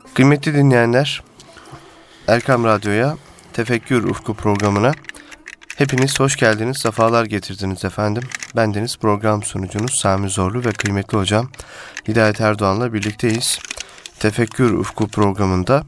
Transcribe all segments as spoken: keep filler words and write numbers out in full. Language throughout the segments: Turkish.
Kıymetli dinleyenler, Erkam Radyo'ya, Tefekkür Ufku programına hepiniz hoş geldiniz, sefalar getirdiniz efendim. Bendeniz program sunucunuz Sami Zorlu ve kıymetli hocam Hidayet Erdoğan'la birlikteyiz. Tefekkür Ufku programında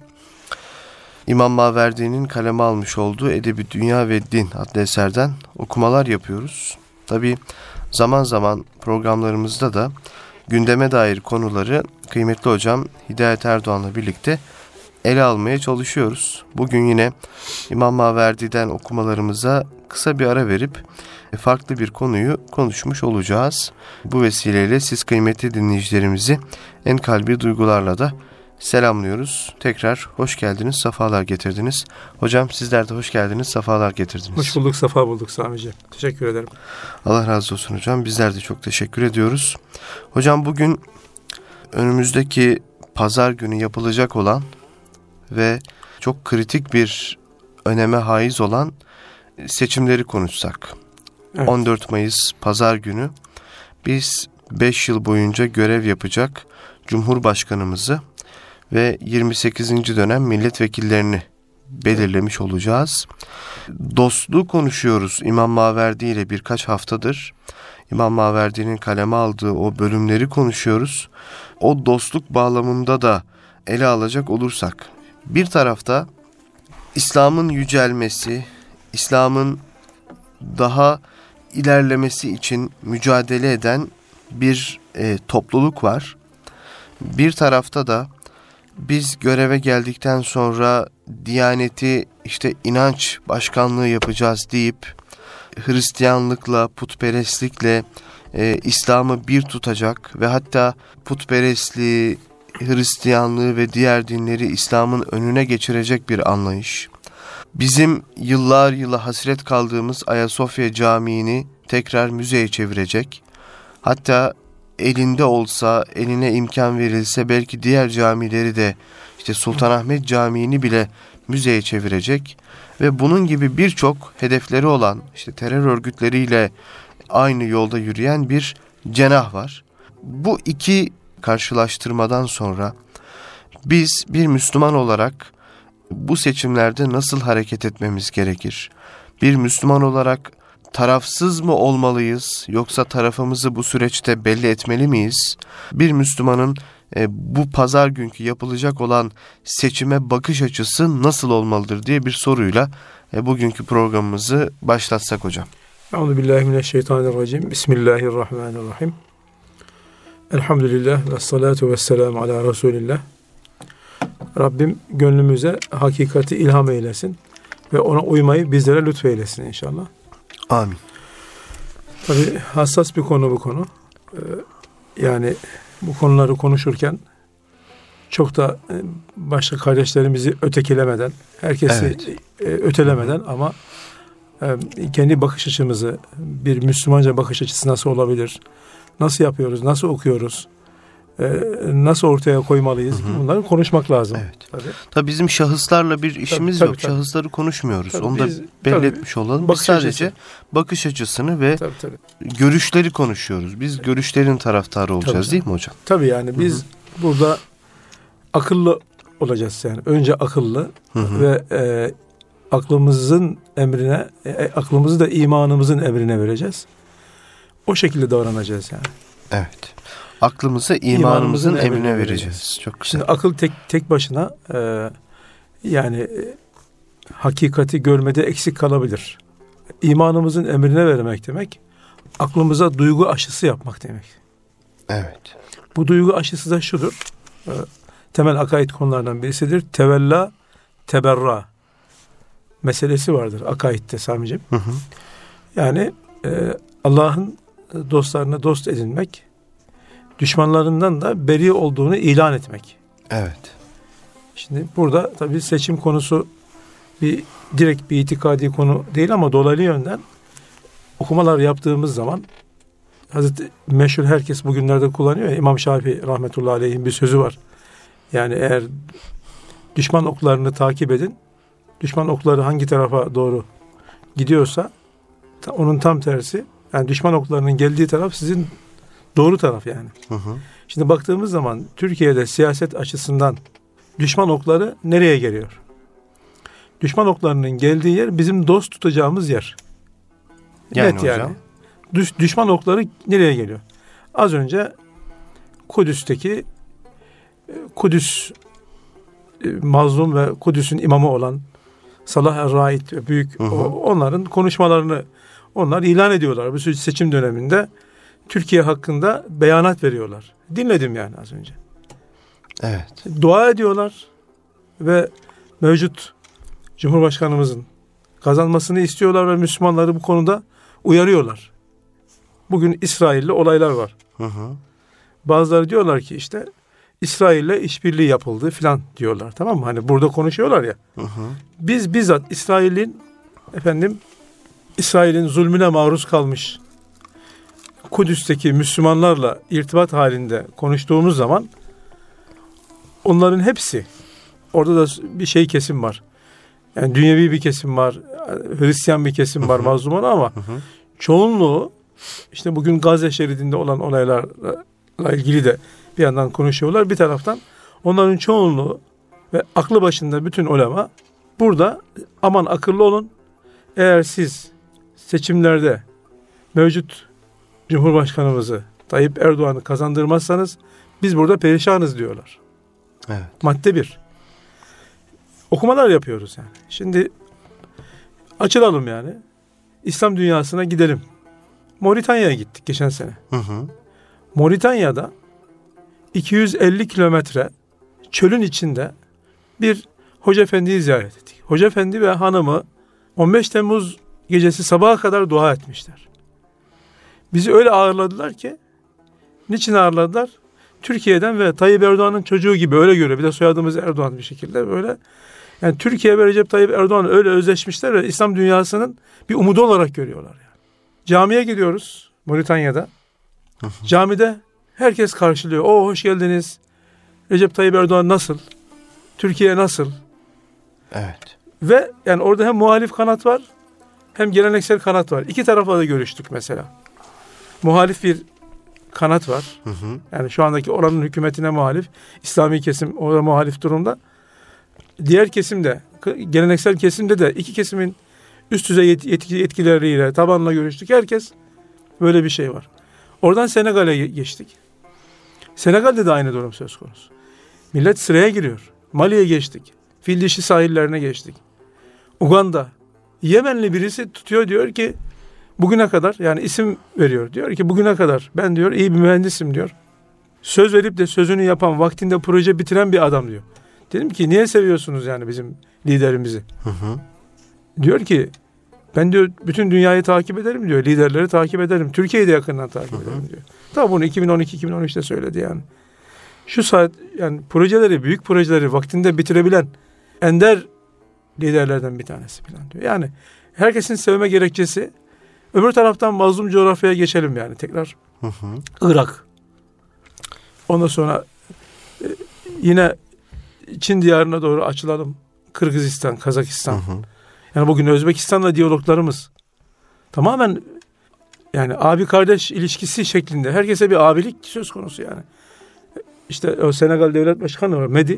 İmam Maverdi'nin kaleme almış olduğu Edebi Dünya ve Din adlı eserden okumalar yapıyoruz. Tabii zaman zaman programlarımızda da gündeme dair konuları kıymetli hocam Hidayet Erdoğan'la birlikte ele almaya çalışıyoruz. Bugün yine İmam Maverdi'den okumalarımıza kısa bir ara verip farklı bir konuyu konuşmuş olacağız. Bu vesileyle siz kıymetli dinleyicilerimizi en kalbi duygularla da selamlıyoruz. Tekrar hoş geldiniz, sefalar getirdiniz. Hocam sizler de hoş geldiniz, sefalar getirdiniz. Hoş bulduk, sefa bulduk Sami'ciğim. Teşekkür ederim. Allah razı olsun hocam. Bizler de çok teşekkür ediyoruz. Hocam bugün önümüzdeki pazar günü yapılacak olan ve çok kritik bir öneme haiz olan seçimleri konuşsak. Evet. on dört Mayıs pazar günü biz beş yıl boyunca görev yapacak Cumhurbaşkanımızı ve yirmi sekizinci dönem milletvekillerini belirlemiş olacağız. Dostluğu konuşuyoruz İmam Maverdi ile birkaç haftadır. İmam Maverdi'nin kaleme aldığı o bölümleri konuşuyoruz. O dostluk bağlamında da ele alacak olursak, bir tarafta İslam'ın yücelmesi, İslam'ın daha ilerlemesi için mücadele eden bir e, topluluk var. Bir tarafta da biz göreve geldikten sonra Diyaneti işte inanç başkanlığı yapacağız deyip Hristiyanlıkla, putperestlikle e, İslam'ı bir tutacak ve hatta putperestliği, Hristiyanlığı ve diğer dinleri İslam'ın önüne geçirecek bir anlayış. Bizim yıllar yıla hasret kaldığımız Ayasofya Camii'ni tekrar müzeye çevirecek. Hatta elinde olsa, eline imkan verilse belki diğer camileri de işte Sultanahmet Camii'ni bile müzeye çevirecek. Ve bunun gibi birçok hedefleri olan işte terör örgütleriyle aynı yolda yürüyen bir cenah var. Bu iki karşılaştırmadan sonra biz bir Müslüman olarak bu seçimlerde nasıl hareket etmemiz gerekir? Bir Müslüman olarak tarafsız mı olmalıyız yoksa tarafımızı bu süreçte belli etmeli miyiz? Bir Müslümanın e, bu pazar günkü yapılacak olan seçime bakış açısı nasıl olmalıdır diye bir soruyla e, bugünkü programımızı başlatsak hocam. Euzubillahimineşşeytanirracim. Bismillahirrahmanirrahim. Elhamdülillah ve salatu ve selamu ala Resulillah. Rabbim gönlümüze hakikati ilham eylesin ve ona uymayı bizlere lütfeylesin inşallah. Amin. Tabii hassas bir konu bu konu. Ee, yani bu konuları konuşurken çok da başka kardeşlerimizi ötekilemeden, herkesi evet. ötelemeden Hı-hı. ama e, kendi bakış açımızı, bir Müslümanca bakış açısı nasıl olabilir? Nasıl yapıyoruz? Nasıl okuyoruz? Ee, nasıl ortaya koymalıyız? Hı hı. Bunları konuşmak lazım. Evet. Tabii. Tabii bizim şahıslarla bir işimiz tabii, yok. Tabii, Şahısları tabii. konuşmuyoruz. Tabii, Onu da biz, belli tabii, etmiş olalım. Biz sadece açısı. bakış açısını ve tabii, tabii. görüşleri konuşuyoruz. Biz görüşlerin taraftarı olacağız tabii. değil mi hocam? Tabii yani biz hı hı. burada akıllı olacağız yani. Önce akıllı hı hı. ve e, aklımızın emrine, e, aklımızı da imanımızın emrine vereceğiz. O şekilde davranacağız yani. Evet. Aklımızı imanımızın, imanımızın emrine, emrine vereceğiz. vereceğiz. Çok güzel. Şimdi akıl tek tek başına e, yani e, hakikati görmede eksik kalabilir. İmanımızın emrine vermek demek, aklımıza duygu aşısı yapmak demek. Evet. Bu duygu aşısı da şudur. E, temel akaid konulardan birisidir. Tevella, teberra meselesi vardır akaidde Sami'ciğim. Hı hı. Yani e, Allah'ın dostlarını dost edinmek, düşmanlarından da beri olduğunu ilan etmek. Evet. Şimdi burada tabii seçim konusu bir direkt bir itikadi konu değil ama dolaylı yönden okumalar yaptığımız zaman Hazreti meşhur herkes bugünlerde kullanıyor ya, İmam Şafii rahmetullahi aleyh'in bir sözü var. Yani eğer düşman oklarını takip edin, düşman okları hangi tarafa doğru gidiyorsa onun tam tersi, yani düşman oklarının geldiği taraf sizin doğru taraf yani. Hı hı. Şimdi baktığımız zaman Türkiye'de siyaset açısından düşman okları nereye geliyor? Düşman oklarının geldiği yer bizim dost tutacağımız yer. Yani Net hocam. yani. Düş, düşman okları nereye geliyor? Az önce Kudüs'teki Kudüs mazlum ve Kudüs'ün imamı olan Salah Er-Raid ve büyük hı hı. o, onların konuşmalarını onlar ilan ediyorlar. Bu seçim döneminde Türkiye hakkında beyanat veriyorlar. Dinledim yani az önce. Evet. Dua ediyorlar ve mevcut Cumhurbaşkanımızın kazanmasını istiyorlar ve Müslümanları bu konuda uyarıyorlar. Bugün İsrail'le olaylar var. Hı hı. Bazıları diyorlar ki işte İsrail'le işbirliği yapıldı filan diyorlar. Tamam mı? Hani burada konuşuyorlar ya. Hı hı. Biz bizzat İsrail'in efendim İsrail'in zulmüne maruz kalmış Kudüs'teki Müslümanlarla irtibat halinde konuştuğumuz zaman onların hepsi, orada da bir şey kesim var. Yani dünyevi bir kesim var, Hristiyan bir kesim var, mazlum olan ama Hı hı. çoğunluğu işte bugün Gazze şeridinde olan olaylarla ilgili de bir yandan konuşuyorlar. Bir taraftan onların çoğunluğu ve aklı başında bütün ulema burada aman akıllı olun. Eğer siz seçimlerde mevcut Cumhurbaşkanımızı Tayyip Erdoğan'ı kazandırmazsanız biz burada perişanız diyorlar. Evet. Madde bir. Okumalar yapıyoruz yani. Şimdi açılalım yani. İslam dünyasına gidelim. Moritanya'ya gittik geçen sene. Hı hı. Moritanya'da iki yüz elli kilometre çölün içinde bir Hoca Efendi'yi ziyaret ettik. Hoca Efendi ve hanımı on beş Temmuz gecesi sabaha kadar dua etmişler. Bizi öyle ağırladılar ki, niçin ağırladılar? Türkiye'den ve Tayyip Erdoğan'ın çocuğu gibi öyle görüyor. Bir de soyadımız Erdoğan bir şekilde böyle. Yani Türkiye ve Recep Tayyip Erdoğan öyle özleşmişler ve İslam dünyasının bir umudu olarak görüyorlar. Yani. Camiye gidiyoruz Moritanya'da. Camide herkes karşılıyor. Oo hoş geldiniz. Recep Tayyip Erdoğan nasıl? Türkiye nasıl? Evet. Ve yani orada hem muhalif kanat var hem geleneksel kanat var. İki tarafla da görüştük mesela. Muhalif bir kanat var. Hı hı. Yani şu andaki oranın hükümetine muhalif. İslami kesim orada muhalif durumda. Diğer kesimde, geleneksel kesimde de iki kesimin üst düzey yetki, yetkilileriyle, tabanla görüştük. Herkes böyle bir şey var. Oradan Senegal'e geçtik. Senegal'de de aynı durum söz konusu. Millet sıraya giriyor. Mali'ye geçtik. Fil dişi sahillerine geçtik. Uganda. Yemenli birisi tutuyor diyor ki bugüne kadar, yani isim veriyor. Diyor ki bugüne kadar ben diyor iyi bir mühendisim diyor. Söz verip de sözünü yapan, vaktinde proje bitiren bir adam diyor. Dedim ki niye seviyorsunuz yani bizim liderimizi? Hı hı. Diyor ki ben diyor bütün dünyayı takip ederim diyor. Liderleri takip ederim. Türkiye'yi de yakından takip hı hı. ederim diyor. Tabii bunu iki bin on iki iki bin on üçte söyledi yani. Şu saat yani projeleri, büyük projeleri vaktinde bitirebilen ender liderlerden bir tanesi falan diyor. Yani herkesin sevme gerekçesi. Öbür taraftan mazlum coğrafyaya geçelim yani tekrar. Hı hı. Irak. Ondan sonra e, yine Çin diyarına doğru açılalım. Kırgızistan, Kazakistan. Hı hı. Yani bugün Özbekistan'la diyaloglarımız tamamen yani abi kardeş ilişkisi şeklinde. Herkese bir abilik söz konusu yani. İşte o Senegal Devlet Başkanı var, Medi.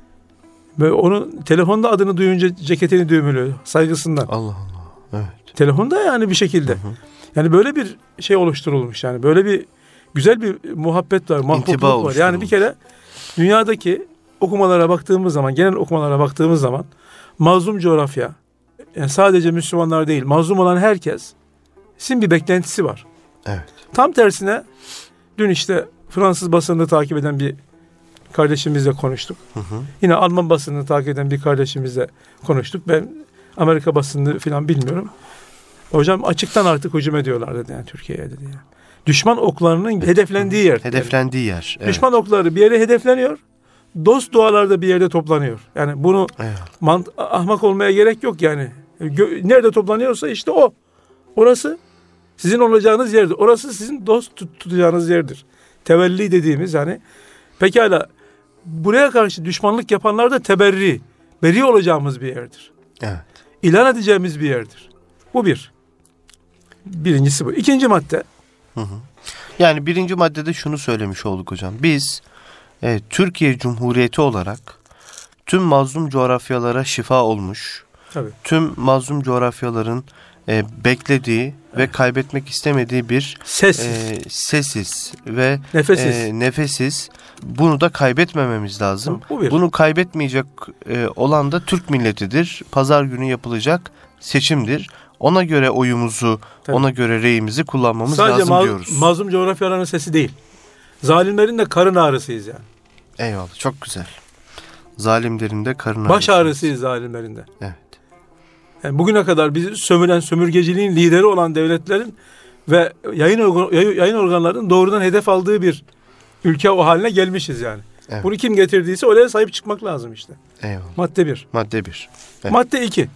Ve onun telefonda adını duyunca ceketini düğümlüyor saygısından. Allah Allah. Evet. Telefonda yani bir şekilde. Hı hı. Yani böyle bir şey oluşturulmuş yani. Böyle bir güzel bir muhabbet var, mahbubluk var. Yani bir kere dünyadaki okumalara baktığımız zaman, genel okumalara baktığımız zaman mazlum coğrafya, yani sadece Müslümanlar değil, mazlum olan herkesin bir beklentisi var. Evet. Tam tersine dün işte Fransız basınını takip eden bir kardeşimizle konuştuk. Hı hı. Yine Alman basınını takip eden bir kardeşimizle konuştuk. Ben Amerika basınını falan bilmiyorum. Hocam açıktan artık hücum ediyorlar dedi yani Türkiye'ye dedi yani. Düşman oklarının hedeflendiği yer. Hedeflendiği yer. Evet. Düşman okları bir yere hedefleniyor. Dost dualar da bir yerde toplanıyor. Yani bunu Evet. mant- ahmak olmaya gerek yok yani. Gö- nerede toplanıyorsa işte o. Orası sizin olacağınız yerdir. Orası sizin dost tut- tutacağınız yerdir. Tevelli dediğimiz yani. Pekala buraya karşı düşmanlık yapanlar da teberri, beri olacağımız bir yerdir. Evet. İlan edeceğimiz bir yerdir. Bu bir. Birincisi bu. İkinci madde. Hı hı. Yani birinci maddede şunu söylemiş olduk hocam. Biz evet, Türkiye Cumhuriyeti olarak tüm mazlum coğrafyalara şifa olmuş. Tabii. Tüm mazlum coğrafyaların e, beklediği evet. ve kaybetmek istemediği bir sessiz, e, sessiz ve nefessiz. E, nefessiz. Bunu da kaybetmememiz lazım. Bu bir. Bunu kaybetmeyecek e, olan da Türk milletidir. Pazar günü yapılacak seçimdir. Ona göre oyumuzu, Tabii. ona göre reyimizi kullanmamız Sadece lazım ma- diyoruz. Sadece mazlum coğrafyaların sesi değil. Zalimlerin de karın ağrısıyız yani. Eyvallah, çok güzel. Zalimlerin de karın ağrısıyız. Baş ağrısıyız zalimlerin de. Evet. Yani bugüne kadar bizi sömüren, sömürgeciliğin lideri olan devletlerin ve yayın, organ, yayın organlarının doğrudan hedef aldığı bir ülke o haline gelmişiz yani. Evet. Bunu kim getirdiyse oraya sahip çıkmak lazım işte. Eyvallah. Madde bir. Madde bir. Evet. Madde iki.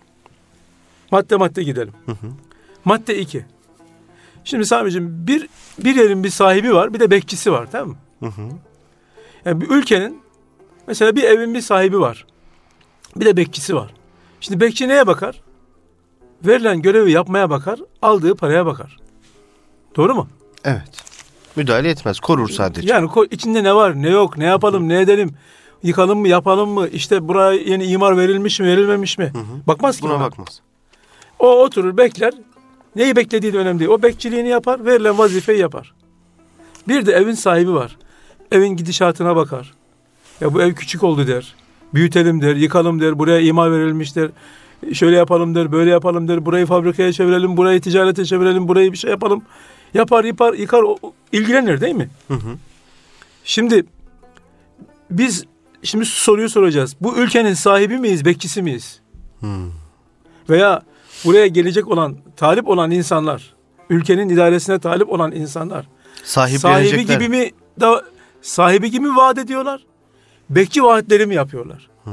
Madde madde gidelim. Hı hı. Madde iki. Şimdi Sami'cim bir, bir yerin bir sahibi var, bir de bekçisi var, tamam mı? Hı hı. Yani bir ülkenin mesela bir evin bir sahibi var. Bir de bekçisi var. Şimdi bekçi neye bakar? Verilen görevi yapmaya bakar, aldığı paraya bakar. Doğru mu? Evet. Müdahale etmez, korur sadece. Yani içinde ne var, ne yok, ne yapalım, ne edelim, yıkalım mı, yapalım mı, işte buraya yeni imar verilmiş mi, verilmemiş mi? Hı hı. Bakmaz ki. Buna ona. bakmaz. O oturur, bekler. Neyi beklediği de önemli değil. O bekçiliğini yapar, verilen vazifeyi yapar. Bir de evin sahibi var. Evin gidişatına bakar. Ya bu ev küçük oldu der. Büyütelim der, yıkalım der, buraya imar verilmiş der. Şöyle yapalım der, böyle yapalım der. Burayı fabrikaya çevirelim, burayı ticarete çevirelim, burayı bir şey yapalım. Yapar, yapar, yıkar, ilgilenir değil mi? Hı hı. Şimdi biz şimdi soruyu soracağız. Bu ülkenin sahibi miyiz, bekçisi miyiz? Hı. Veya buraya gelecek olan, talip olan insanlar, ülkenin idaresine talip olan insanlar sahibi gibi mi da sahibi gibi mi vaat ediyorlar? Bekçi vaatleri mi yapıyorlar? Hmm.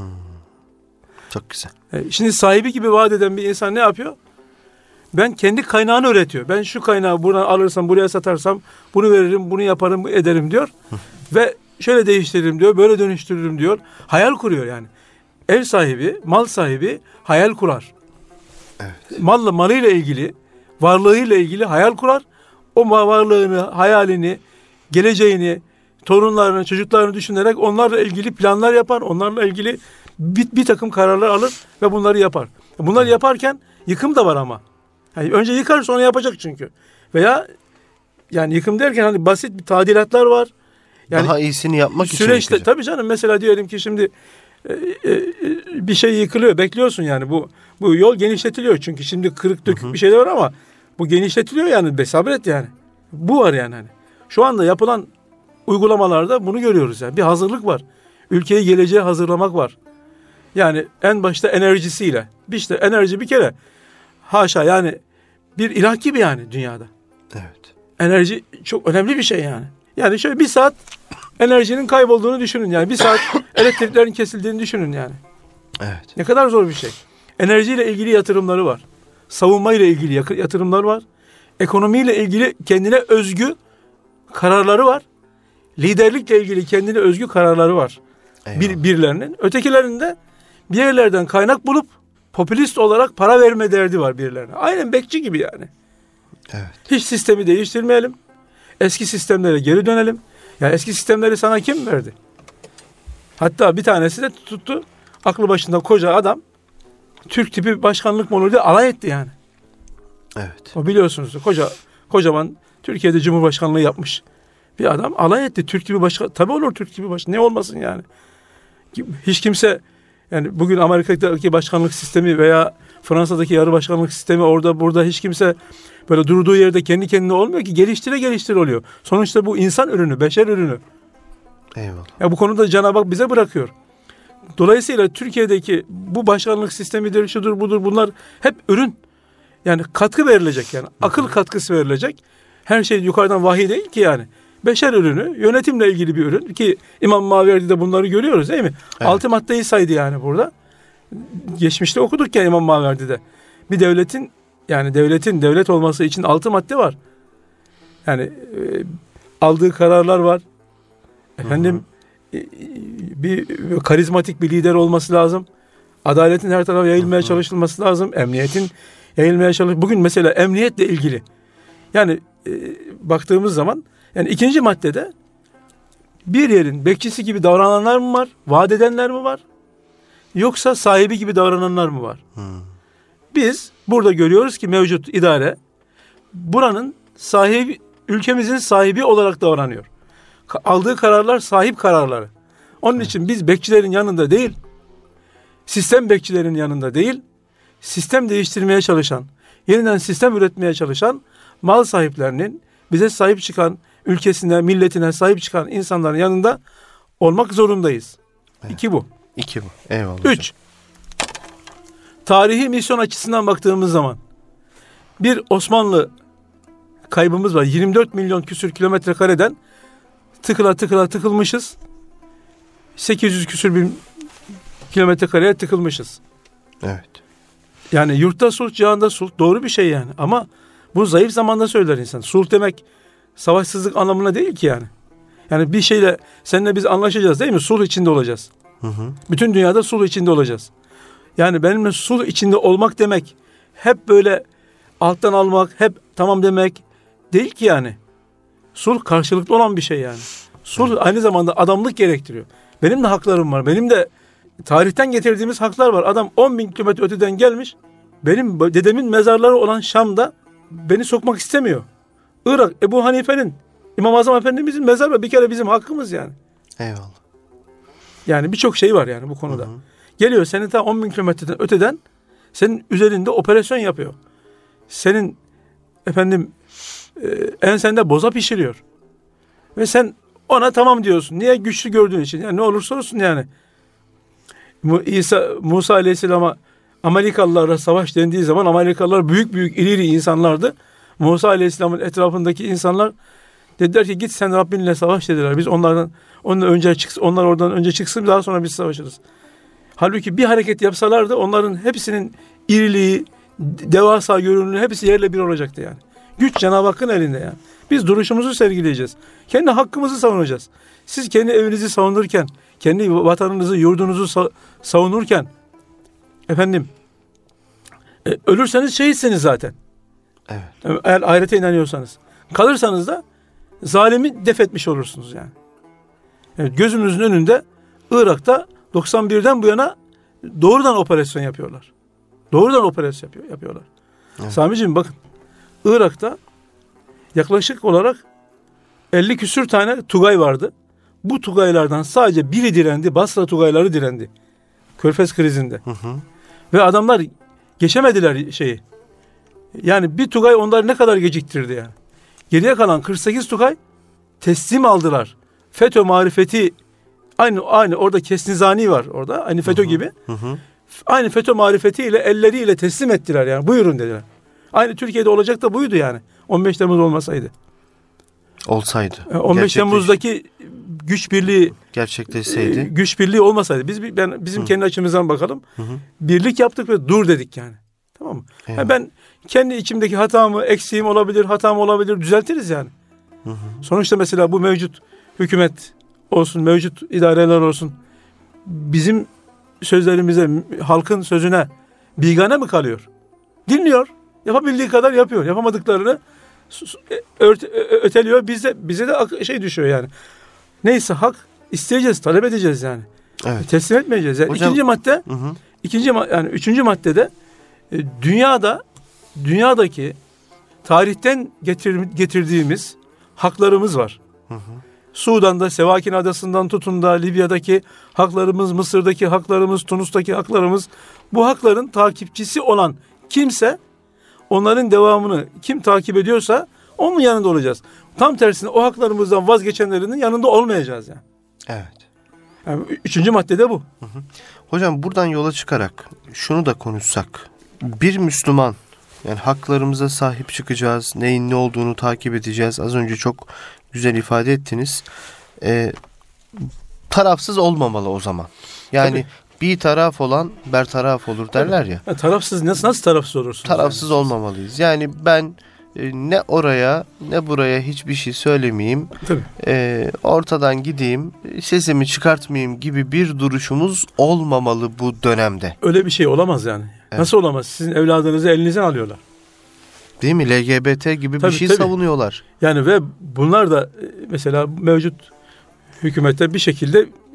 Çok güzel. Şimdi sahibi gibi vaat eden bir insan ne yapıyor? Ben kendi kaynağını üretiyor. Ben şu kaynağı buradan alırsam, buraya satarsam bunu veririm, bunu yaparım, ederim diyor. Ve şöyle değiştiririm diyor, böyle dönüştürürüm diyor. Hayal kuruyor yani. Ev sahibi, mal sahibi hayal kurar. Evet. Malla, malıyla ilgili, varlığıyla ilgili hayal kurar. O varlığını, hayalini, geleceğini, torunlarını, çocuklarını düşünerek onlarla ilgili planlar yapar. Onlarla ilgili bir, bir takım kararlar alır ve bunları yapar. Bunları evet. yaparken yıkım da var ama. Yani önce yıkar, sonra yapacak çünkü. Veya yani yıkım derken hani basit bir tadilatlar var. Yani daha iyisini yapmak için süreçte yıkacak. Tabii canım, mesela diyelim ki şimdi e, e, bir şey yıkılıyor, bekliyorsun yani bu bu yol genişletiliyor çünkü şimdi kırık dökük hı hı. bir şeyler var ama bu genişletiliyor yani, be sabret yani. Bu var yani hani. Şu anda yapılan uygulamalarda bunu görüyoruz yani. Bir hazırlık var. Ülkeyi geleceğe hazırlamak var. Yani en başta enerjisiyle. İşte enerji bir kere haşa yani bir ilah gibi yani dünyada. Evet. Enerji çok önemli bir şey yani. Yani şöyle bir saat enerjinin kaybolduğunu düşünün yani. Bir saat elektriklerin kesildiğini düşünün yani. Evet. Ne kadar zor bir şey. Enerjiyle ilgili yatırımları var. Savunmayla ilgili yatırımlar var. Ekonomiyle ilgili kendine özgü kararları var. Liderlikle ilgili kendine özgü kararları var. Bir, birilerinin. Ötekilerinin de bir yerlerden kaynak bulup popülist olarak para verme derdi var birilerine. Aynen bekçi gibi yani. Evet. Hiç sistemi değiştirmeyelim. Eski sistemlere geri dönelim. Yani eski sistemleri sana kim verdi? Hatta bir tanesi de tuttu. Aklı başında koca adam Türk tipi başkanlık mı olur diye alay etti yani. Evet. O biliyorsunuz koca kocaman Türkiye'de Cumhurbaşkanlığı yapmış bir adam alay etti. Türk tipi başkan. Tabii olur Türk tipi başkan. Ne olmasın yani? Hiç kimse yani bugün Amerika'daki başkanlık sistemi veya Fransa'daki yarı başkanlık sistemi orada burada hiç kimse böyle durduğu yerde kendi kendine olmuyor ki, geliştire geliştire oluyor. Sonuçta bu insan ürünü, beşer ürünü. Eyvallah. Ya bu konuda Cenab-ı Hak bize bırakıyor. Dolayısıyla Türkiye'deki bu başkanlık sistemidir, şudur budur, bunlar hep ürün. Yani katkı verilecek yani. Akıl katkısı verilecek. Her şey yukarıdan vahiy değil ki yani. Beşer ürünü, yönetimle ilgili bir ürün ki İmam Maverdi'de bunları görüyoruz değil mi? Evet. Altı maddeyi saydı yani burada. Geçmişte okuduk ya İmam Maverdi'de. Bir devletin yani devletin devlet olması için altı madde var. Yani e, aldığı kararlar var. Efendim e, bir karizmatik bir lider olması lazım. Adaletin her tarafa yayılmaya hı hı. çalışılması lazım. Emniyetin yayılmaya çalış. Bugün mesela emniyetle ilgili. Yani e, baktığımız zaman yani ikinci maddede bir yerin bekçisi gibi davrananlar mı var? Vaat edenler mi var? yoksa sahibi gibi davrananlar mı var? Hmm. Biz burada görüyoruz ki mevcut idare buranın sahibi, ülkemizin sahibi olarak davranıyor. Aldığı kararlar sahip kararları. Onun evet. için biz bekçilerin yanında değil, sistem bekçilerin yanında değil, sistem değiştirmeye çalışan, yeniden sistem üretmeye çalışan mal sahiplerinin, bize sahip çıkan, ülkesine, milletine sahip çıkan insanların yanında olmak zorundayız. Evet. İki bu. İki bu. Eyvallah. Üç. Tarihi misyon açısından baktığımız zaman bir Osmanlı kaybımız var. yirmi dört milyon küsür kilometre kareden tıkıla tıkıla tıkılmışız. sekiz yüz küsür bin kilometre kareye tıkılmışız. Evet. Yani yurtta sulh, cihanda sulh doğru bir şey yani. Ama bu zayıf zamanda söyler insan. Sulh demek savaşsızlık anlamına değil ki yani. Yani bir şeyle seninle biz anlaşacağız değil mi? Sulh içinde olacağız. Hı hı. Bütün dünyada sulh içinde olacağız. Yani benimle sulh içinde olmak demek hep böyle alttan almak, hep tamam demek değil ki yani. Sulh karşılıklı olan bir şey yani. Sulh evet. aynı zamanda adamlık gerektiriyor. Benim de haklarım var. Benim de tarihten getirdiğimiz haklar var. Adam on bin kilometre öteden gelmiş. Benim dedemin mezarları olan Şam'da beni sokmak istemiyor. Irak, Ebu Hanife'nin, İmam-ı Azam Efendimizin mezarı var. Bir kere bizim hakkımız yani. Eyvallah. Yani birçok şey var yani bu konuda. Hı hı. Geliyor senin ta on bin kilometreden öteden senin üzerinde operasyon yapıyor. Senin efendim e, ensende boza pişiriyor. Ve sen ona tamam diyorsun. Niye? Güçlü gördüğün için. Yani ne olursa olsun yani. İsa, Musa Aleyhisselam'a Amalikalılarla savaş dendiği zaman Amalikalılar büyük büyük iri iri insanlardı. Musa Aleyhisselam'ın etrafındaki insanlar dediler ki git sen Rabbinle savaş dediler. Biz onlardan ondan önce çıksın, onlar oradan önce çıksın daha sonra biz savaşırız. Halbuki bir hareket yapsalardı onların hepsinin iriliği, devasa görünümlüğü hepsi yerle bir olacaktı yani. Güç Cenab-ı Hakk'ın elinde yani. Biz duruşumuzu sergileyeceğiz. Kendi hakkımızı savunacağız. Siz kendi evinizi savunurken, kendi vatanınızı, yurdunuzu sa- savunurken efendim e, ölürseniz şehitsiniz zaten. Evet. Eğer ahirete inanıyorsanız. Kalırsanız da zalimi def etmiş olursunuz yani. Evet, gözümüzün önünde Irak'ta doksan birden bu yana doğrudan operasyon yapıyorlar. Doğrudan operasyon yapıyor, yapıyorlar. Evet. Sami'ciğim bakın. Irak'ta yaklaşık olarak elli küsür tane Tugay vardı. Bu Tugaylardan sadece biri direndi. Basra Tugayları direndi. Körfez krizinde. Hı hı. Ve adamlar geçemediler şeyi. Yani bir Tugay onları ne kadar geciktirdi yani. Geriye kalan kırk sekiz Tugay teslim aldılar. FETÖ marifeti aynı aynı orada Kesnizani var orada. Aynı FETÖ hı hı. gibi. Hı hı. Aynı FETÖ marifetiyle elleriyle teslim ettiler yani. Buyurun dediler. Aynı Türkiye'de olacak da buydu yani. on beş Temmuz olmasaydı. Olsaydı. on beş Temmuz'daki güç birliği gerçekleşseydi. Güç birliği olmasaydı. Biz ben bizim Hı. kendi açımızdan bakalım. Hı hı. Birlik yaptık ve dur dedik yani. Tamam mı? Yani ben kendi içimdeki hatamı, eksiğim olabilir, hatam olabilir, düzeltiriz yani. Hı hı. Sonuçta mesela bu mevcut hükümet olsun, mevcut idareler olsun. Bizim sözlerimize, halkın sözüne bigane mi kalıyor? Dinliyor. Yapabildiği kadar yapıyor. Yapamadıklarını örte, öteliyor. Bize bize de şey düşüyor yani. Neyse hak isteyeceğiz, talep edeceğiz yani. Evet. Teslim etmeyeceğiz. Yani Hocam, ikinci madde, hı hı. ikinci yani üçüncü maddede e, dünyada dünyadaki tarihten getir, getirdiğimiz haklarımız var. Hı hı. Sudan'da Sevakin Adası'ndan tutun da Libya'daki haklarımız, Mısır'daki haklarımız, Tunus'taki haklarımız, bu hakların takipçisi olan kimse onların devamını kim takip ediyorsa onun yanında olacağız. Tam tersine o haklarımızdan vazgeçenlerin yanında olmayacağız yani. Evet. Yani üçüncü maddede bu. Hı hı. Hocam buradan yola çıkarak şunu da konuşsak. Bir Müslüman yani haklarımıza sahip çıkacağız. Neyin ne olduğunu takip edeceğiz. Az önce çok güzel ifade ettiniz. Ee, tarafsız olmamalı o zaman. Yani Tabii. bir taraf olan bertaraf olur derler ya. ya tarafsız nasıl nasıl tarafsız olursunuz? Tarafsız yani? olmamalıyız. Yani ben e, ne oraya ne buraya hiçbir şey söylemeyeyim. E, ortadan gideyim, sesimi çıkartmayayım gibi bir duruşumuz olmamalı bu dönemde. Öyle bir şey olamaz yani. Evet. Nasıl olamaz? Sizin evladınızı elinizden alıyorlar. Değil mi? L G B T gibi tabii, bir şey tabii. savunuyorlar. Yani ve bunlar da mesela mevcut hükümette bir şekilde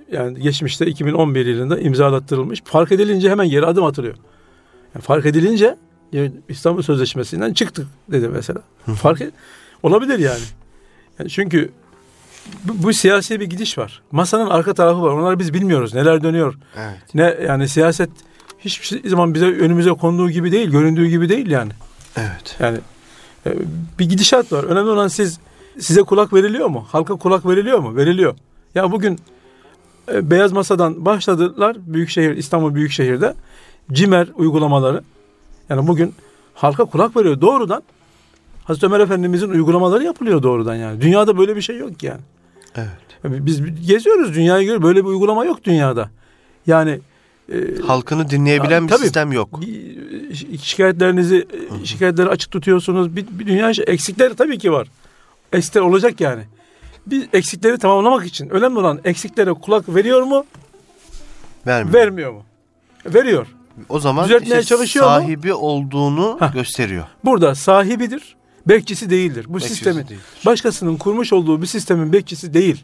yani geçmişte iki bin on bir yılında imzalattırılmış. Fark edilince hemen geri adım atılıyor. Yani fark edilince İstanbul Sözleşmesi'nden çıktık dedi mesela. Fark et, olabilir yani. Yani çünkü bu, bu siyasi bir gidiş var. Masanın arka tarafı var. Onları biz bilmiyoruz. Neler dönüyor. Evet. Ne yani siyaset hiçbir zaman bize önümüze konduğu gibi değil, göründüğü gibi değil yani. Evet. Yani e, bir gidişat var. Önemli olan siz size kulak veriliyor mu? Halka kulak veriliyor mu? Veriliyor. Ya bugün e, Beyaz Masa'dan başladılar Büyükşehir, İstanbul Büyükşehir'de CİMER uygulamaları. Yani bugün halka kulak veriyor doğrudan. Hazreti Ömer Efendimizin uygulamaları yapılıyor doğrudan yani. Dünyada böyle bir şey yok yani. Evet. Biz geziyoruz dünyayı görüyoruz. Böyle bir uygulama yok dünyada. Yani e, halkını dinleyebilen bir tabii, sistem yok. Şikayetlerinizi şikayetleri açık tutuyorsunuz. Bir, bir dünya eksikleri tabii ki var. Eksikler olacak yani. Bir eksikleri tamamlamak için önemli olan eksiklere kulak veriyor mu? Vermiyor. Vermiyor mu? Veriyor. O zaman düzeltmeye işte çalışıyor sahibi mu? olduğunu Heh. gösteriyor. Burada sahibidir, bekçisi değildir. Bu Bekçisi sistemin değildir. başkasının kurmuş olduğu bir sistemin bekçisi değil.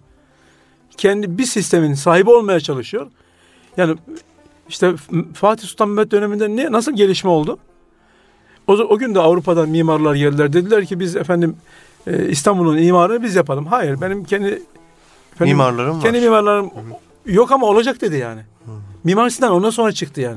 Kendi bir sistemin sahibi olmaya çalışıyor. Yani işte Fatih Sultan Mehmet döneminde ne nasıl gelişme oldu? O, o gün de Avrupa'dan mimarlar geldiler. Dediler ki biz efendim e, İstanbul'un imarını biz yapalım. Hayır, benim kendi efendim, mimarlarım kendi var. mimarlarım Hı-hı. yok ama olacak dedi yani. Hı-hı. Mimar Sinan ondan sonra çıktı yani.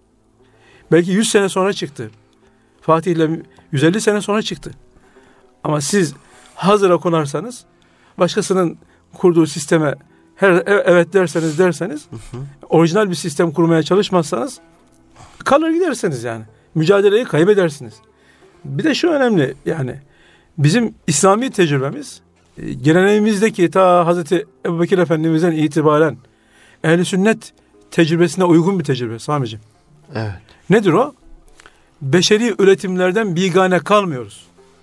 Belki yüz sene sonra çıktı. Fatih ile yüz elli sene sonra çıktı. Ama siz hazıra konarsanız, başkasının kurduğu sisteme her evet derseniz derseniz, hı hı. orijinal bir sistem kurmaya çalışmazsanız kalır gidersiniz yani. Mücadeleyi kaybedersiniz. Bir de şu önemli yani bizim İslami tecrübemiz geleneğimizdeki ta Hazreti Ebubekir Efendimiz'den itibaren ehl-i sünnet tecrübesine uygun bir tecrübe Sami'ciğim. Evet. Nedir o? Beşeri üretimlerden bigane kalmıyoruz.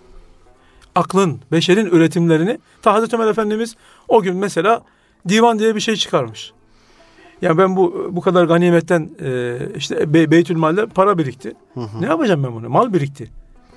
Aklın, beşerin üretimlerini ta Hazreti Ömer Efendimiz o gün mesela divan diye bir şey çıkarmış. Yani ben bu bu kadar ganimetten e, işte Be- Beytülmal'de para birikti. Hı hı. Ne yapacağım ben bunu? Mal birikti.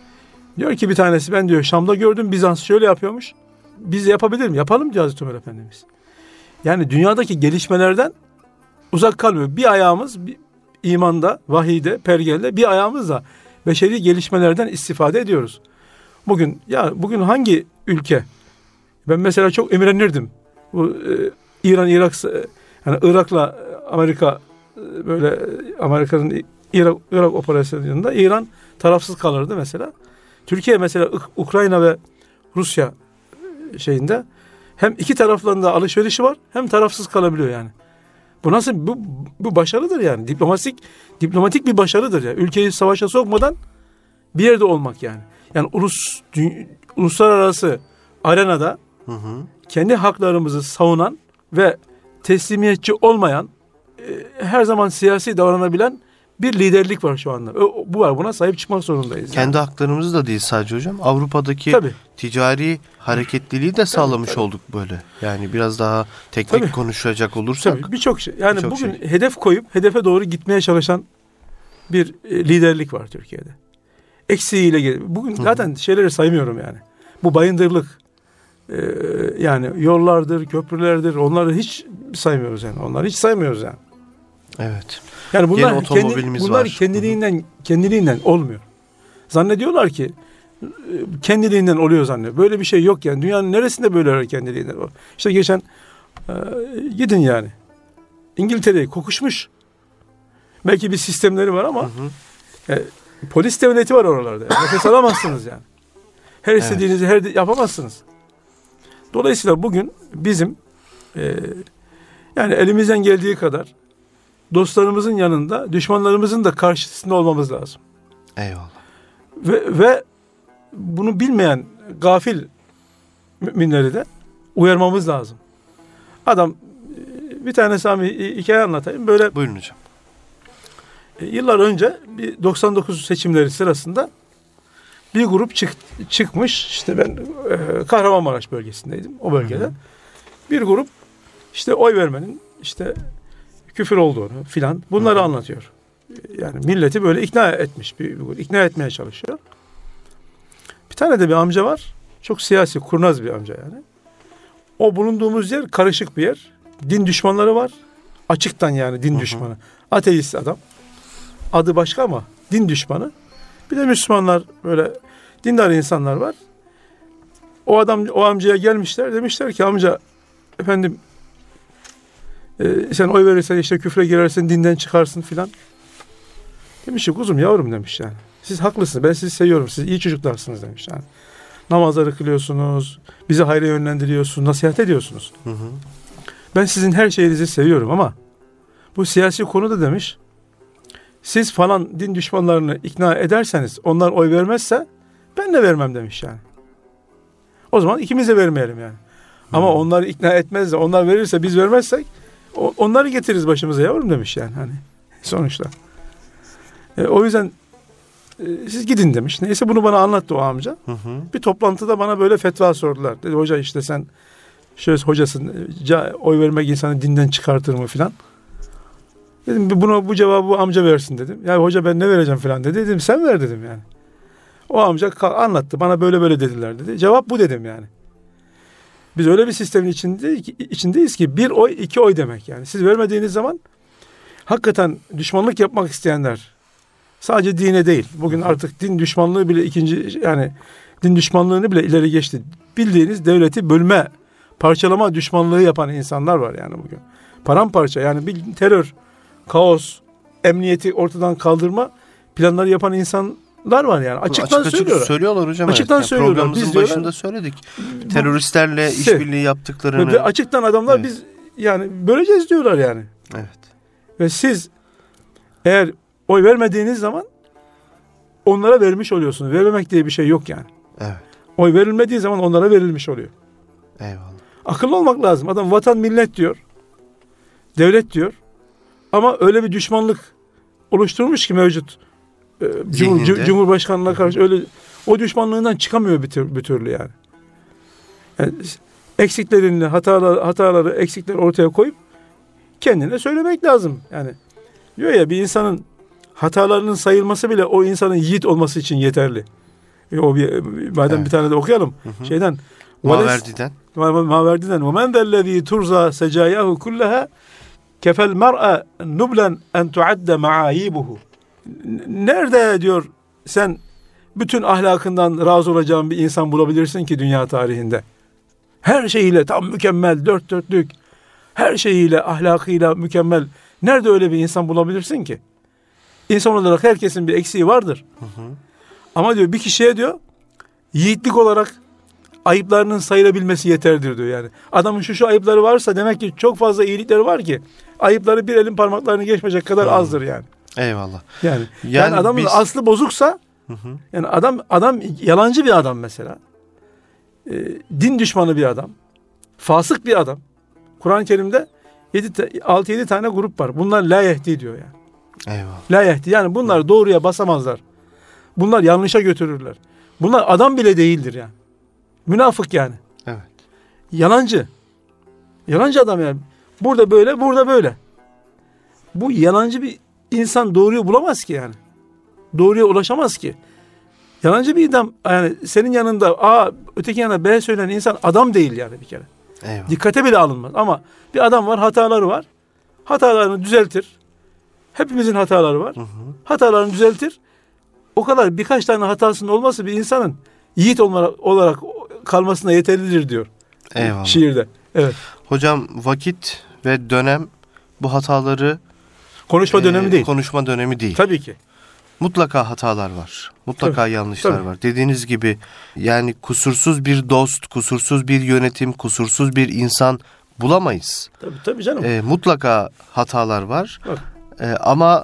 Diyor ki bir tanesi ben diyor Şam'da gördüm Bizans şöyle yapıyormuş. Biz de yapabilir mi? Yapalım diyor Hazreti Ömer Efendimiz. Yani dünyadaki gelişmelerden uzak kalmıyor. Bir ayağımız bir, imanda, vahiyde, pergelde bir ayağımız da beşeri gelişmelerden istifade ediyoruz. Bugün ya bugün hangi ülke? Ben mesela çok imrenirdim. Bu e, İran, Irak, yani Irak'la Amerika e, böyle Amerika'nın Irak, Irak operasyonunda İran tarafsız kalırdı mesela. Türkiye mesela Ukrayna ve Rusya şeyinde hem iki taraflarında alışverişi var hem tarafsız kalabiliyor yani. Bu nasıl bu, bu başarıdır yani. Diplomatik diplomatik bir başarıdır ya. Yani. Ülkeyi savaşa sokmadan bir yerde olmak yani. Yani ulus dü, uluslararası arenada hı hı. kendi haklarımızı savunan ve teslimiyetçi olmayan e, her zaman siyasi davranabilen bir liderlik var şu anda. O, bu var. Buna sahip çıkmak zorundayız. Kendi yani. haklarımız da değil sadece hocam. Avrupa'daki Tabii. ticari hareketliliği de sağlamış tabii, tabii. olduk böyle. Yani biraz daha teknik tabii. konuşacak olursak. Birçok şey. Yani bir bugün şey. hedef koyup hedefe doğru gitmeye çalışan bir e, liderlik var Türkiye'de. Eksiğiyle gel. Bugün Hı-hı. zaten şeyleri saymıyorum yani. Bu bayındırlık e, yani yollardır, köprülerdir. Onları hiç saymıyoruz yani. Onları hiç saymıyoruz yani. Evet. Yani bunlar kendi, bunlar var. kendiliğinden Hı-hı. kendiliğinden olmuyor. Zannediyorlar ki kendiliğinden oluyor zannediyor. Böyle bir şey yok yani. Dünyanın neresinde böyle kendiliğinden var? İşte geçen e, gidin yani. İngiltere'ye kokuşmuş. Belki bir sistemleri var ama e, polis devleti var oralarda. Yani. Nefes alamazsınız yani. Her istediğinizi evet. her yapamazsınız. Dolayısıyla bugün bizim e, yani elimizden geldiği kadar dostlarımızın yanında, düşmanlarımızın da karşısında olmamız lazım. Eyvallah. Ve, ve bunu bilmeyen gafil müminleri de uyarmamız lazım. Adam bir tane Sami hikaye anlatayım. Böyle buyurun hocam. Yıllar önce bir doksan dokuz seçimleri sırasında bir grup çık, çıkmış. İşte ben e, Kahramanmaraş bölgesindeydim. O bölgede. Hı hı. Bir grup işte oy vermenin işte küfür olduğunu filan bunları hı hı. anlatıyor. Yani milleti böyle ikna etmiş. Bir, bir, ikna etmeye çalışıyor. Bir tane de bir amca var. Çok siyasi, kurnaz bir amca yani. O bulunduğumuz yer karışık bir yer. din düşmanları var. Açıktan yani din Hı hı. düşmanı. Ateist adam. Adı başka ama din düşmanı. Bir de Müslümanlar, böyle dindar insanlar var. O adam, o amcaya gelmişler. Demişler ki amca efendim e, sen oy verirsen işte küfre girersin, dinden çıkarsın filan. Demiş ki kuzum yavrum demiş yani. Siz haklısınız. Ben sizi seviyorum. Siz iyi çocuklarsınız demiş yani. Namazları kılıyorsunuz. Bizi hayra yönlendiriyorsunuz. Nasihat ediyorsunuz. Hı hı. Ben sizin her şeyinizi seviyorum ama bu siyasi konuda demiş, siz falan din düşmanlarını ikna ederseniz, onlar oy vermezse ben de vermem demiş yani. O zaman ikimiz de vermeyelim yani. Hı. Ama onları ikna etmez de onlar verirse biz vermezsek onları getiririz başımıza yavrum demiş yani hani sonuçta. E, o yüzden e, siz gidin demiş. Neyse bunu bana anlattı o amca. Hı hı. Bir toplantıda bana böyle fetva sordular. Dedi hoca işte sen şöyle hocasın, oy vermek insanı dinden çıkartır mı filan. Dedim bunu bu cevabı bu amca versin dedim. Ya hoca ben ne vereceğim filan dedi. Dedim sen ver dedim yani. O amca anlattı. Bana böyle böyle dediler dedi. Cevap bu dedim yani. Biz öyle bir sistemin içinde, içindeyiz ki bir oy iki oy demek yani. Siz vermediğiniz zaman hakikaten düşmanlık yapmak isteyenler sadece dine değil. Bugün artık din düşmanlığı bile ikinci yani din düşmanlığını bile ileri geçti. Bildiğiniz devleti bölme, parçalama düşmanlığı yapan insanlar var yani bugün. Paramparça yani bir terör, kaos, emniyeti ortadan kaldırma planları yapan insanlar var yani. Açıktan açık söylüyorlar. Açık söylüyorlar hocam. Açıktan evet. yani söylüyorlar. Programımızın Biz başında diyorlar, söyledik. Teröristlerle şey, işbirliği yaptıklarını. Ve açıktan adamlar evet. biz yani böleceğiz diyorlar yani. Evet. Ve siz eğer oy vermediğiniz zaman onlara vermiş oluyorsunuz. Vermemek diye bir şey yok yani. Evet. Oy verilmediği zaman onlara verilmiş oluyor. Eyvallah. Akıllı olmak lazım. Adam vatan millet diyor. Devlet diyor. Ama öyle bir düşmanlık oluşturmuş ki mevcut e, Cumhur, Zihninde. Cumhurbaşkanlığına karşı öyle o düşmanlığından çıkamıyor bir, tür, bir türlü yani. yani. Eksiklerini, hataları, hataları, eksikleri ortaya koyup kendine söylemek lazım. Yani diyor ya bir insanın hatalarının sayılması bile o insanın yiğit olması için yeterli. E, o bir madem evet. bir tane de okuyalım. Hı hı. Şeyden Maverdi'den. Maverdi'den. Ve men zellezî turza secâyâhu kullaha kefel mer'a nublen en tuadde ma'ayibuhu. Nerede diyor sen bütün ahlakından razı olacağın bir insan bulabilirsin ki dünya tarihinde. Her şeyiyle tam mükemmel, dört dörtlük, her şeyiyle, ahlakıyla mükemmel. Nerede öyle bir insan bulabilirsin ki? İnsan olarak herkesin bir eksiği vardır. Hı hı. Ama diyor bir kişiye diyor yiğitlik olarak ayıplarının sayılabilmesi yeterdir diyor yani. Adamın şu şu ayıpları varsa demek ki çok fazla iyilikleri var ki ayıpları bir elin parmaklarını geçmeyecek kadar hmm. azdır yani. Eyvallah. Yani, yani, yani adamın biz... aslı bozuksa hı hı. yani adam adam yalancı bir adam mesela. Ee, din düşmanı bir adam. Fasık bir adam. Kur'an-ı Kerim'de altı yedi tane grup var. Bunlar la yehdi diyor yani. Eyvallah. La yehdi. Yani bunlar hı. doğruya basamazlar. Bunlar yanlışa götürürler. Bunlar adam bile değildir yani. Münafık yani. Evet. Yalancı. Yalancı adam yani. Burada böyle, burada böyle. Bu yalancı bir insan doğruyu bulamaz ki yani. Doğruya ulaşamaz ki. Yalancı bir adam yani senin yanında A, öteki yanında B söyleyen insan adam değil yani bir kere. Eyvallah. Dikkate bile alınmaz. Ama bir adam var, hataları var. Hatalarını düzeltir. Hepimizin hataları var. Hı hı. Hatalarını düzeltir. O kadar birkaç tane hatasının olması bir insanın yiğit olarak kalmasına yeterlidir diyor. Eyvallah. Şiirde. Evet. Hocam vakit ve dönem bu hataları konuşma e, dönemi değil. Konuşma dönemi değil. Tabii ki. Mutlaka hatalar var. Mutlaka tabii, yanlışlar tabii. var. Dediğiniz gibi yani kusursuz bir dost, kusursuz bir yönetim, kusursuz bir insan bulamayız. Tabii tabii canım. E, mutlaka hatalar var. E, ama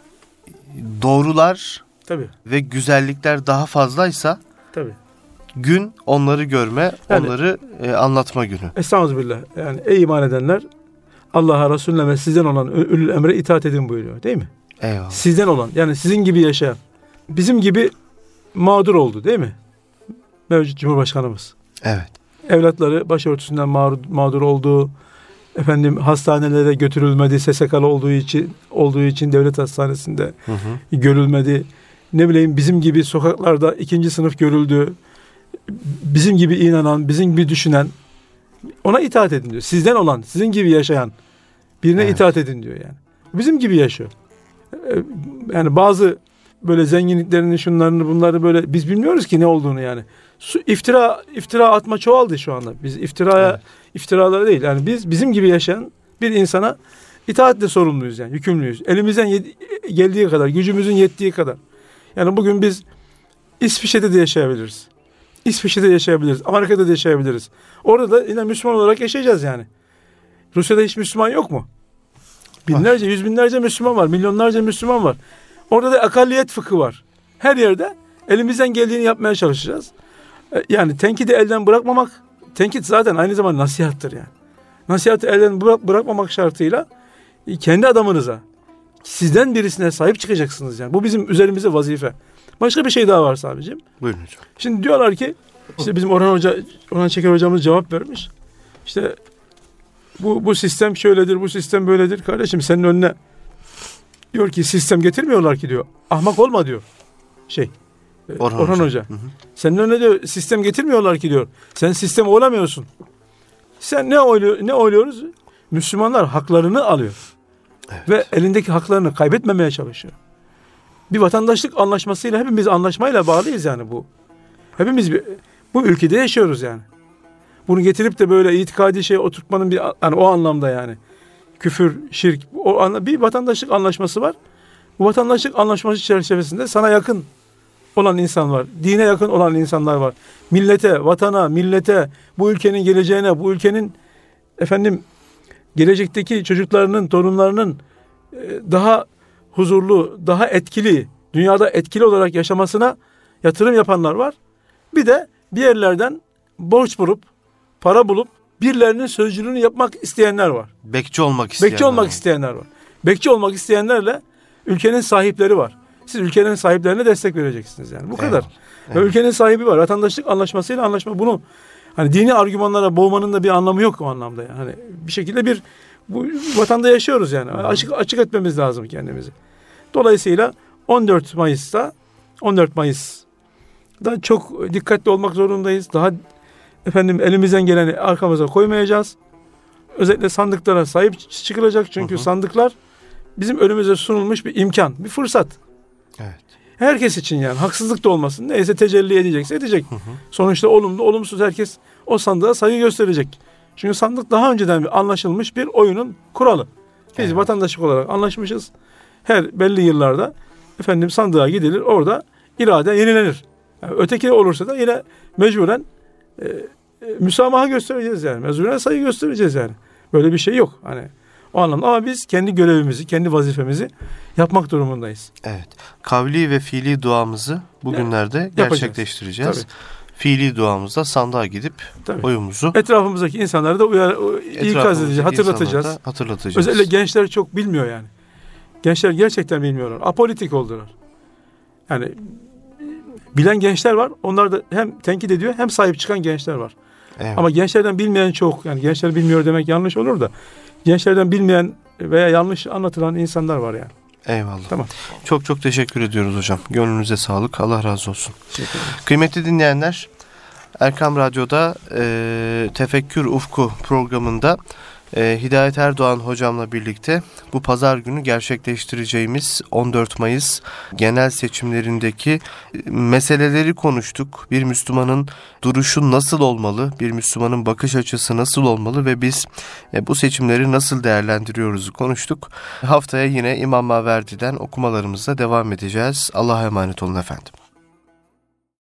doğrular tabii. ve güzellikler daha fazlaysa tabii. gün onları görme, yani, onları e, anlatma günü. Estağfirullah. Yani ey iman edenler Allah'a, Resulüne ve sizden olan ülül emre itaat edin buyuruyor. Değil mi? Eyvallah. Sizden olan yani sizin gibi yaşayan, bizim gibi mağdur oldu değil mi? Mevcut Cumhurbaşkanımız. Evet. Evlatları başörtüsünden mağdur, mağdur oldu. Efendim hastanelere götürülmedi. S S K'lı olduğu için olduğu için devlet hastanesinde hı hı. görülmedi. Ne bileyim bizim gibi sokaklarda ikinci sınıf görüldü. Bizim gibi inanan, bizim gibi düşünen Ona itaat edin diyor. Sizden olan, sizin gibi yaşayan birine evet. itaat edin diyor yani. Bizim gibi yaşıyor. Yani bazı böyle zenginliklerini, şunlarını, bunları böyle biz bilmiyoruz ki ne olduğunu yani. Su, iftira iftira atma çoğaldı şu anda. Biz iftiraya evet. iftiralara değil. Yani biz bizim gibi yaşayan bir insana itaatle sorumluyuz yani, yükümlüyüz. Elimizden yedi, geldiği kadar, gücümüzün yettiği kadar. Yani bugün biz İsviçre'de de yaşayabiliriz. İsviçre'de yaşayabiliriz. Amerika'da da yaşayabiliriz. Orada da yine Müslüman olarak yaşayacağız yani. Rusya'da hiç Müslüman yok mu? Binlerce, yüz binlerce Müslüman var. Milyonlarca Müslüman var. Orada da akalliyet fıkhı var. Her yerde elimizden geldiğini yapmaya çalışacağız. Yani tenkidi elden bırakmamak, tenkit zaten aynı zamanda nasihattır yani. Nasihatı elden bırak, bırakmamak şartıyla kendi adamınıza, sizden birisine sahip çıkacaksınız yani. Bu bizim üzerimize vazife. Başka bir şey daha var abicim. Buyurun hocam. Şimdi diyorlar ki, işte bizim Orhan Hoca, Orhan Çeker hocamız cevap vermiş. İşte bu bu sistem şöyledir, bu sistem böyledir. Kardeşim senin önüne diyor ki sistem getirmiyorlar ki diyor. Ahmak olma diyor. Şey. Orhan, Orhan Hoca. Hoca. Hı hı. Senin önüne diyor sistem getirmiyorlar ki diyor. Sen sistem olamıyorsun. Sen ne oyluyor, ne oyluyoruz? Müslümanlar haklarını alıyor. Evet. Ve elindeki haklarını kaybetmemeye çalışıyor. Bir vatandaşlık anlaşmasıyla hepimiz anlaşmayla bağlıyız yani bu. Hepimiz bir, bu ülkede yaşıyoruz yani. Bunu getirip de böyle itikadi şey oturtmanın bir yani o anlamda yani küfür, şirk o bir vatandaşlık anlaşması var. Bu vatandaşlık anlaşması çerçevesinde sana yakın olan insan var. Dine yakın olan insanlar var. Millete, vatana, millete, bu ülkenin geleceğine, bu ülkenin efendim gelecekteki çocuklarının, torunlarının daha huzurlu, daha etkili, dünyada etkili olarak yaşamasına yatırım yapanlar var. Bir de bir yerlerden borç bulup, para bulup birilerinin sözcülüğünü yapmak isteyenler var. Bekçi olmak isteyenler. Bekçi olmak var. isteyenler var. Bekçi olmak isteyenlerle ülkenin sahipleri var. Siz ülkenin sahiplerine destek vereceksiniz yani. Bu kadar. Evet. Ve ülkenin sahibi var. Vatandaşlık anlaşmasıyla anlaşma. Bunu hani dini argümanlara boğmanın da bir anlamı yok o anlamda yani. Hani bir şekilde bir bu vatanda yaşıyoruz yani. Açık açık etmemiz lazım kendimizi. Dolayısıyla on dört Mayıs'ta on dört Mayıs'da çok dikkatli olmak zorundayız. Daha efendim elimizden geleni arkamıza koymayacağız. Özellikle sandıklara sahip çıkılacak. Çünkü hı hı. sandıklar bizim önümüze sunulmuş bir imkan, bir fırsat. Evet. Herkes için yani haksızlık da olmasın. Neyse tecelli edecekse edecek. Hı hı. Sonuçta olumlu, olumsuz herkes o sandığa saygı gösterecek. Çünkü sandık daha önceden bir anlaşılmış bir oyunun kuralı. Biz evet. vatandaşlık olarak anlaşmışız. Her belli yıllarda efendim sandığa gidilir. Orada irade yenilenir. Yani öteki olursa da yine mecburen e, e, müsamaha göstereceğiz yani. Mecburen saygı göstereceğiz yani. Böyle bir şey yok. Hani o anlamda ama biz kendi görevimizi, kendi vazifemizi yapmak durumundayız. Evet. Kavli ve fiili duamızı bugünlerde evet. gerçekleştireceğiz. Tabii. Fiili duamızda sandığa gidip Tabii. oyumuzu etrafımızdaki insanları da uyar, ikaz edeceğiz, hatırlatacağız. hatırlatacağız. Özellikle gençler çok bilmiyor yani. Gençler gerçekten bilmiyorlar. Apolitik oldular. Yani bilen gençler var. Onlar da hem tenkit ediyor hem sahip çıkan gençler var. Evet. Ama gençlerden bilmeyen çok. Yani gençler bilmiyor demek yanlış olur da. Gençlerden bilmeyen veya yanlış anlatılan insanlar var yani. Eyvallah. Tamam. Çok çok teşekkür ediyoruz hocam. Gönlünüze sağlık. Allah razı olsun. Kıymetli dinleyenler, Erkam Radyo'da e, Tefekkür Ufku programında e, Hidayet Erdoğan hocamla birlikte bu pazar günü gerçekleştireceğimiz on dört Mayıs genel seçimlerindeki meseleleri konuştuk. Bir Müslümanın duruşu nasıl olmalı? Bir Müslümanın bakış açısı nasıl olmalı? Ve biz e, bu seçimleri nasıl değerlendiriyoruz konuştuk. Haftaya yine İmam Maverdi'den okumalarımıza devam edeceğiz. Allah'a emanet olun efendim.